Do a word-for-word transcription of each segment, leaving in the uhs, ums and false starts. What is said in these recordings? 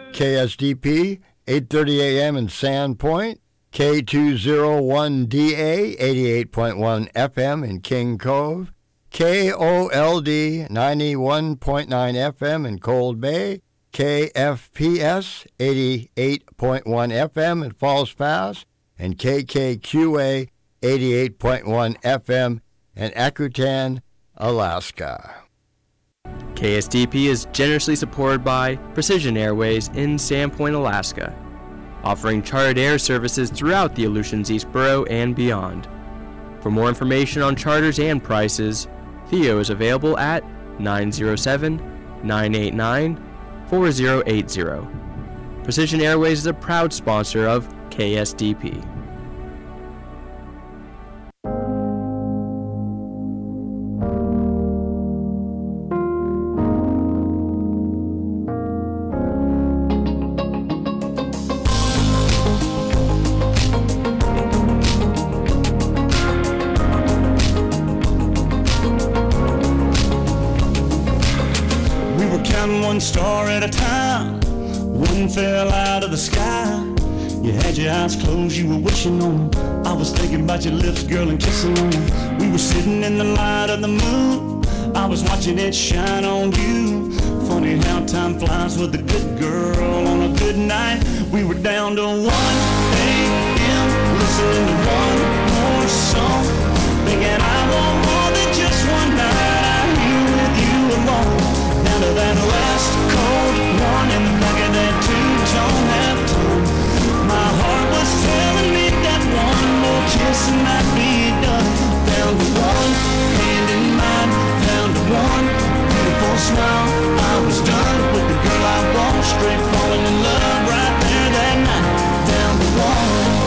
K S D P, eight thirty a.m. in Sandpoint, K two oh one D A, eighty-eight point one F M in King Cove, K O L D, ninety-one point nine F M in Cold Bay, K F P S, eighty-eight point one F M in Falls Pass, and K K Q A, eighty-eight point one F M in Akutan, Alaska. K S D P is generously supported by Precision Airways in Sandpoint, Alaska, offering chartered air services throughout the Aleutians East Borough and beyond. For more information on charters and prices, Theo is available at nine oh seven, nine eight nine, four oh eight oh. Precision Airways is a proud sponsor of K S D P. One star at a time, one fell out of the sky. You had your eyes closed, you were wishing on them. I was thinking about your lips, girl, and kissing on them. We were sitting in the light of the moon, I was watching it shine on you. Funny how time flies with a good girl on a good night. We were down to one a.m. listening to one more song, thinking I want more than just one night out here with you alone. Down to that last cold one in the back of that two-tone halftone. My heart was telling me that one more kiss and I'd be done. Down to one hand in mine, down to one beautiful smile. I was done with the girl I want, straight falling in love right there that night. Down to one.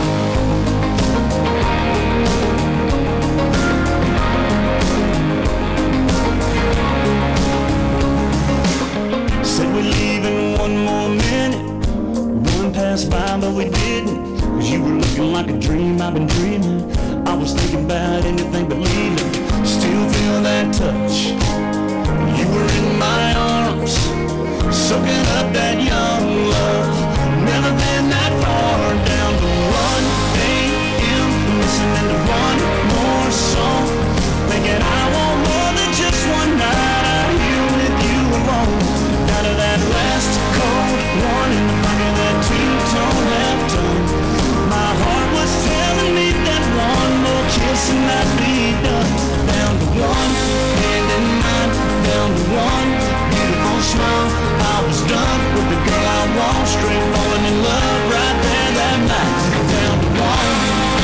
Said we'd leave in one more minute. One passed by but we didn't, cause you were looking like a dream I've been dreaming. I was thinking about anything but leaving. Still feel that touch. You were in my arms, soaking up that young love. Never been that far. Down to one a.m. listening to one more song, thinking I want more than just one night out here with you alone. Down to that last cold one in the back of that two-tone halftone. My heart was telling me that one more kiss and I'd be done. Down to one hand in mine, down to one beautiful smile. I was done with the girl I want, straight falling in love right there that night. Down to one.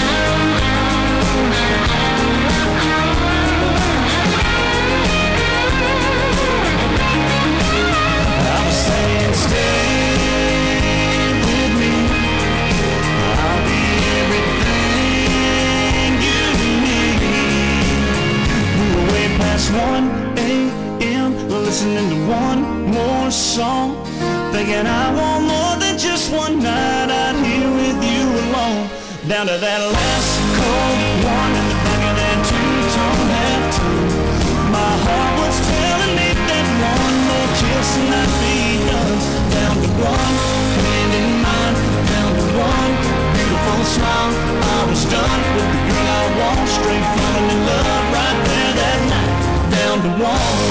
I was saying stay with me, I'll be everything you need. We were way past one a.m. listening to one more song, thinking I want more than just one night out here with you alone. Down to that last cold one in the back of that two-tone halftone. My heart was telling me that one more kiss and I'd be done. Down to one hand in mine, down to one beautiful smile. I was done with the girl I want, straight falling in love right there that night. Down to one.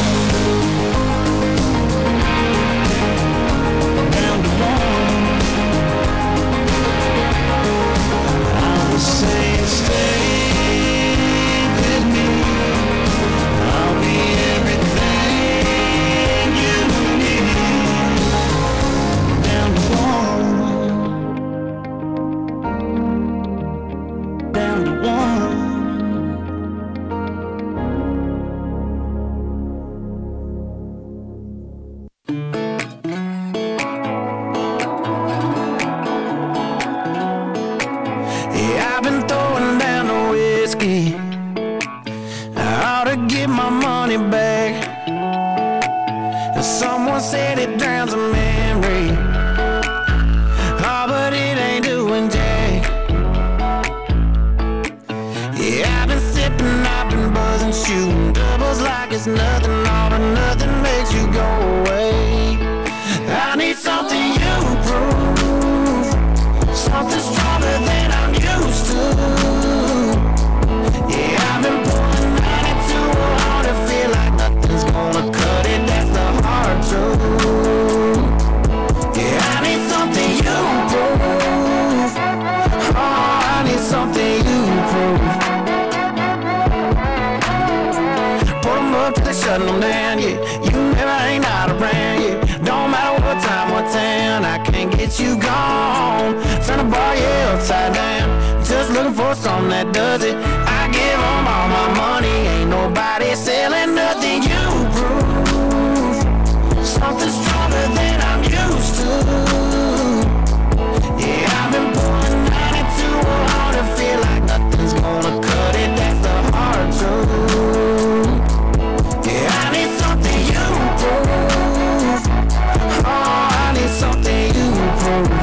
Down to one. I was saying stay with me, I'll be everything you need. Down to one. Down to one. Someone said it drowns a memory. Oh, but it ain't doing jack. Yeah, I've been sipping, I've been buzzing, shooting doubles like it's nothing. All but nothing makes you go away. I need something you gets you gone. Turn the bar, yeah, upside down. Just looking for something that does it. I give them all my money. Ain't nobody selling nothing. You prove something stronger than I'm used to. Yeah, I've been pulling ninety-two on and feel like nothing's gonna cut it. That's the hard truth. Yeah, I need something you prove. Oh, I need something you prove.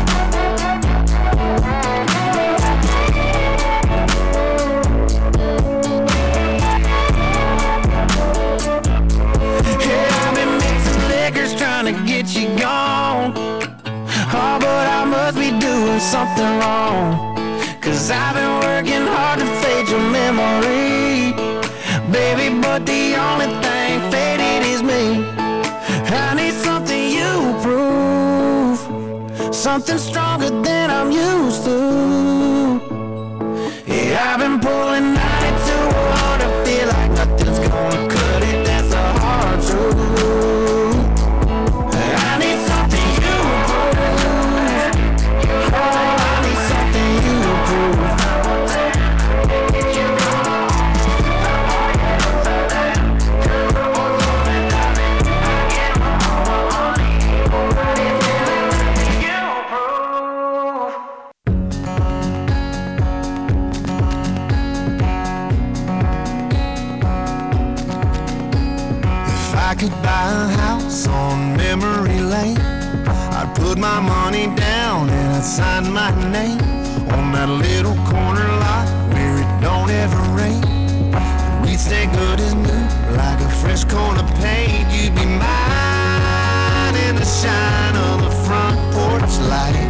Yeah, I've been mixing liquors trying to get you gone. Oh, but I must be doing something wrong. Cause I've been working hard to fade your memory, baby, but the only thing faded is me. I need something you prove, something stronger than I'm used to. Yeah, I've been pulling ninety-two on to feel like nothing's gonna cut it. That's the hard truth. I need something you prove. Oh, I need something you prove. I could buy a house on memory lane, I'd put my money down and I'd sign my name on that little corner lot where it don't ever rain. We'd stay good as new, like a fresh coat of paint. You'd be mine in the shine of the front porch light.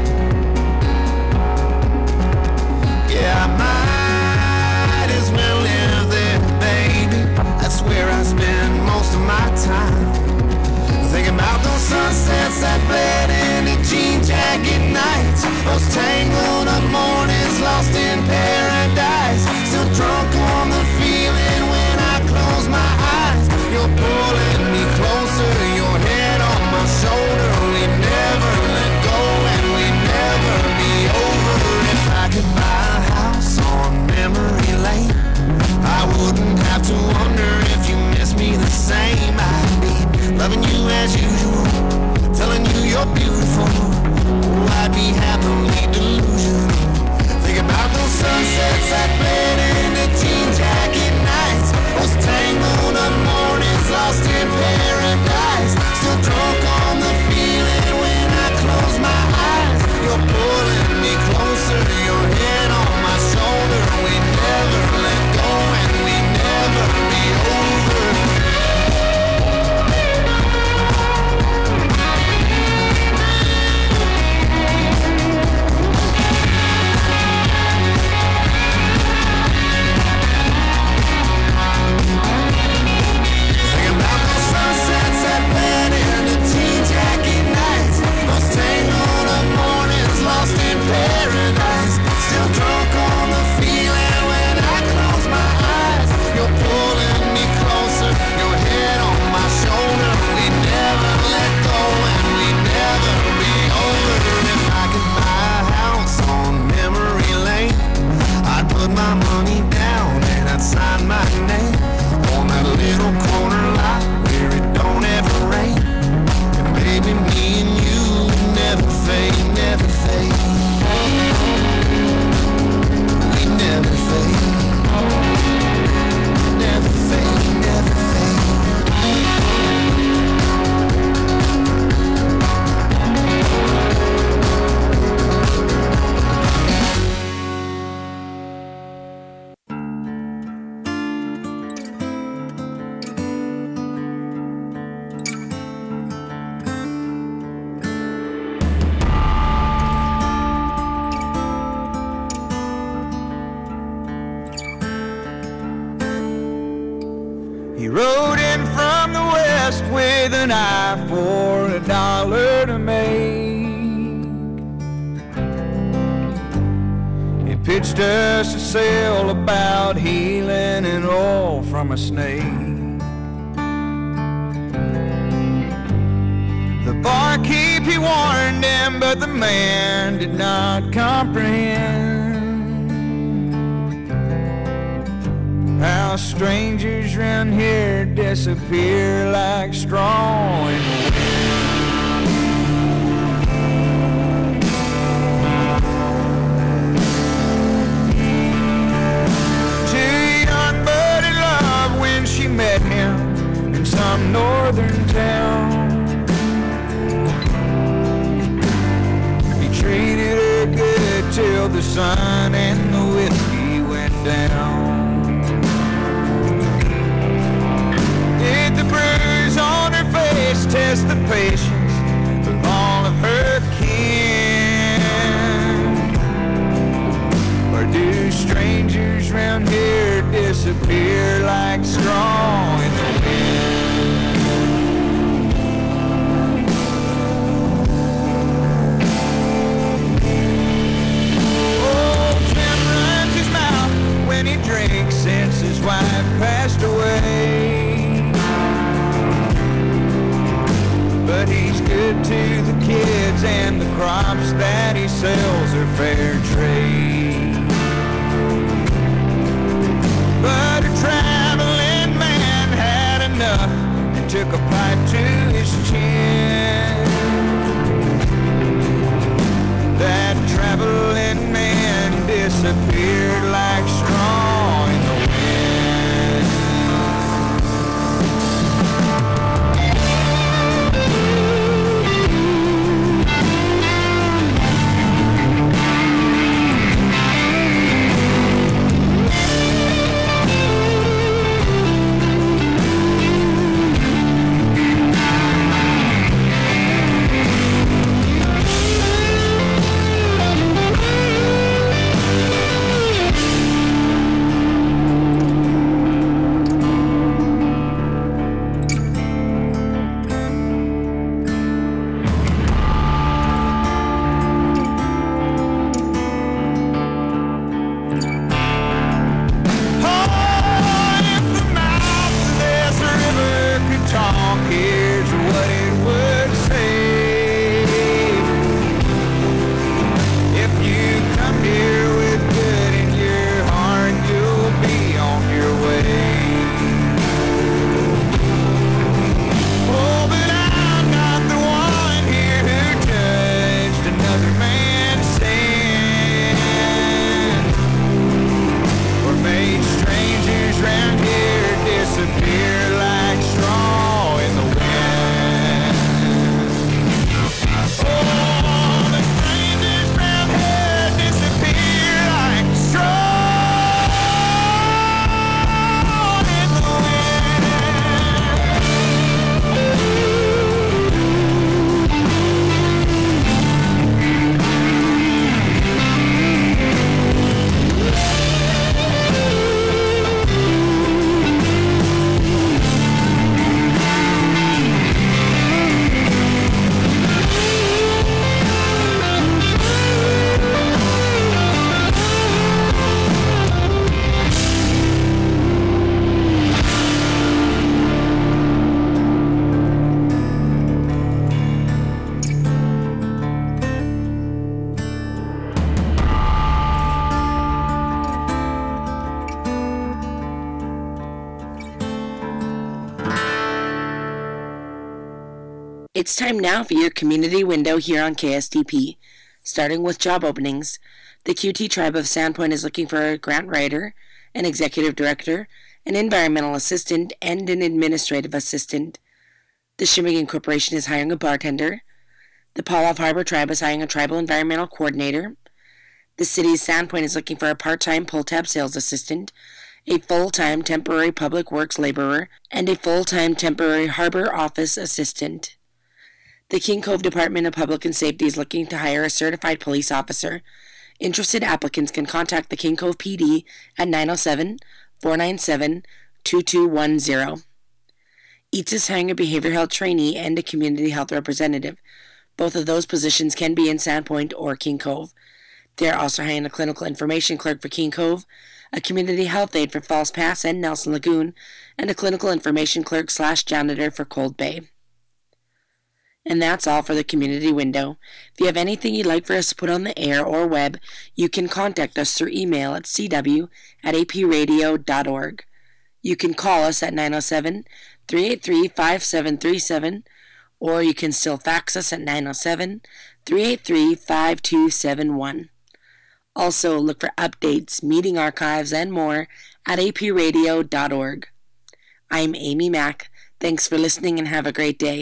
Yeah, I might as well live there, baby. That's where I spend most of my time. Thinking about those sunsets that bled into jean jacket nights, those tangled up mornings lost in paradise. Still drunk on the feeling when I close my eyes. You're pulling me closer, your head on my shoulder. We never let go and we never be over. If I could buy a house on memory lane, I wouldn't have to wonder if you miss me the same. I'd be loving you as usual, telling you you're beautiful. Oh, I'd be happily delusional. Think about those sunsets that bled into jean jacket nights, those tangled up mornings lost in paradise. Still drunk on the feeling when I close my eyes. You're pulling me closer, your head on my shoulder. We never let go and we never be over. Thinking about those sunsets that bled into jean jacket nights, those tangled up mornings lost in paradise. Still drunk on the feeling when I close my eyes. You're pulling me closer, your head on my shoulder. We never let go and we never be over. If I could buy a house on memory lane, I'd put my money down and I'd sign my name on that little corner lot where it don't ever rain. And baby, me and you never fade, never fade. We never fade. Never fade, never fade. He rode in from the west with an eye for a dollar to make. He pitched us a sale about healing and oil from a snake. The barkeep, he warned him, but what the man did not comprehend. How strangers round here disappear like straw in the wind. Too young but in love when she met him in some northern town. Treated her good till the sun and the whiskey went down. Did the bruise on her face test the patience of all of her kin? Or do strangers round here disappear like straw in the wind? When he drinks since his wife passed away, but he's good to the kids and the crops that he sells are fair trade. But a traveling man had enough and took a pipe to his chin. That traveling man disappeared like straw in the It's time now for your community window here on K S D P. Starting with job openings, the Q T Tribe of Sandpoint is looking for a grant writer, an executive director, an environmental assistant, and an administrative assistant. The Shimmigan Corporation is hiring a bartender. The Pawlev Harbor Tribe is hiring a tribal environmental coordinator. The city of Sandpoint is looking for a part-time pull-tab sales assistant, a full-time temporary public works laborer, and a full-time temporary harbor office assistant. The King Cove Department of Public and Safety is looking to hire a certified police officer. Interested applicants can contact the King Cove P D at nine oh seven, four nine seven, two two one zero. Eats is hiring a behavioral health trainee and a community health representative. Both of those positions can be in Sandpoint or King Cove. They are also hiring a clinical information clerk for King Cove, a community health aide for Falls Pass and Nelson Lagoon, and a clinical information clerk slash janitor for Cold Bay. And that's all for the Community Window. If you have anything you'd like for us to put on the air or web, you can contact us through email at c w at a p radio dot org. You can call us at nine oh seven, three eight three, five seven three seven, or you can still fax us at nine oh seven, three eight three, five two seven one. Also, look for updates, meeting archives, and more at a p radio dot org. I'm Amy Mack. Thanks for listening and have a great day.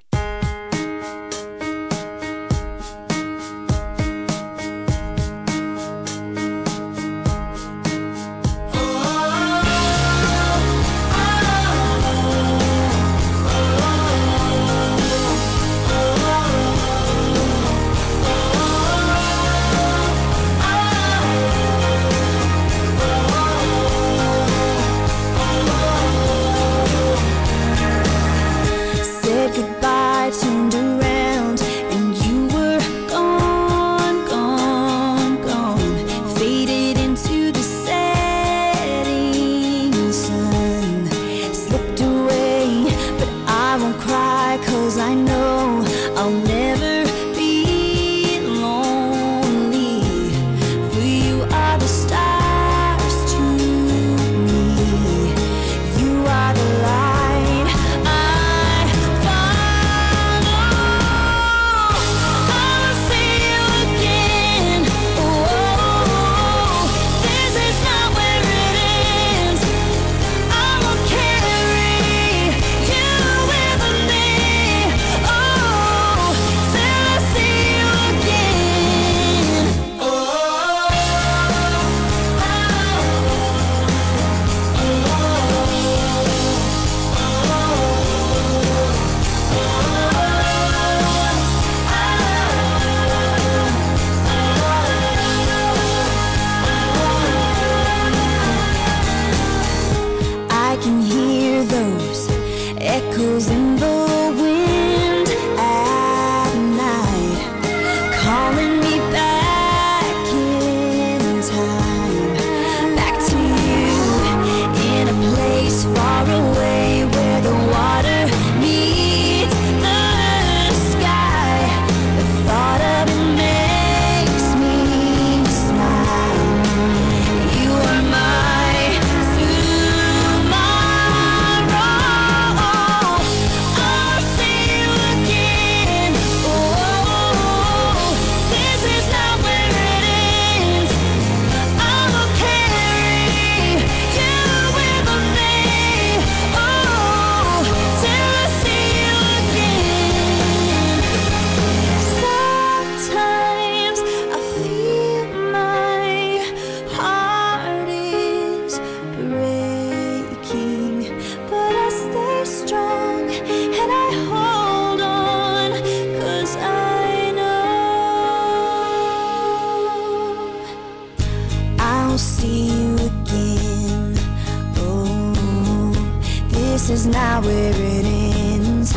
is not where it ends.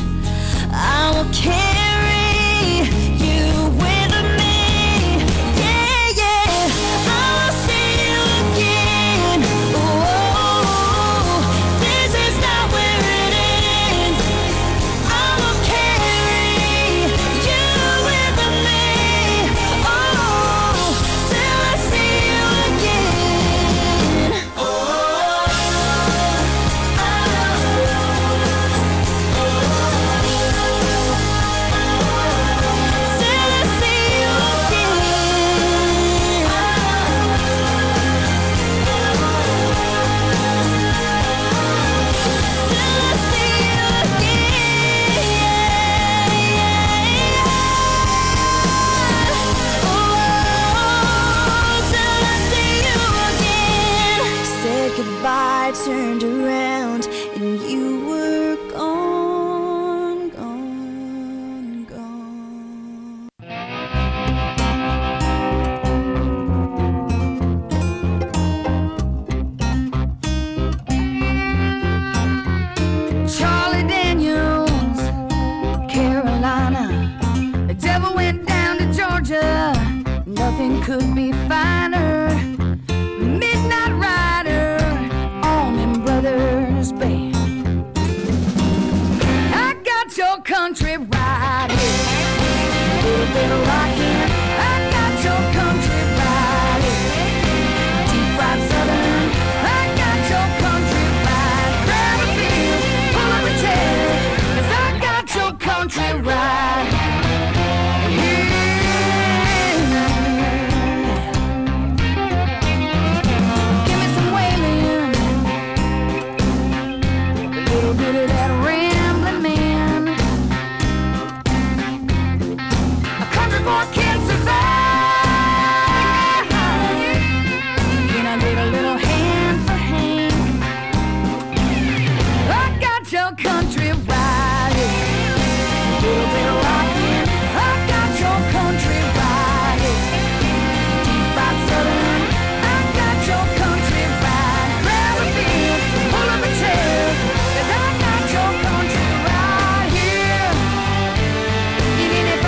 I will carry you with me. Yeah, yeah. I'll see you again. Oh, this is not where it ends. I will carry you with me. Oh, till I see you again. Oh, till I see you again. Till I see you again. Oh, till I see you again. Said goodbye, turned around, and you were gone, gone, gone. Charlie Daniels, Carolina. The devil went down to Georgia. Nothing could be finer.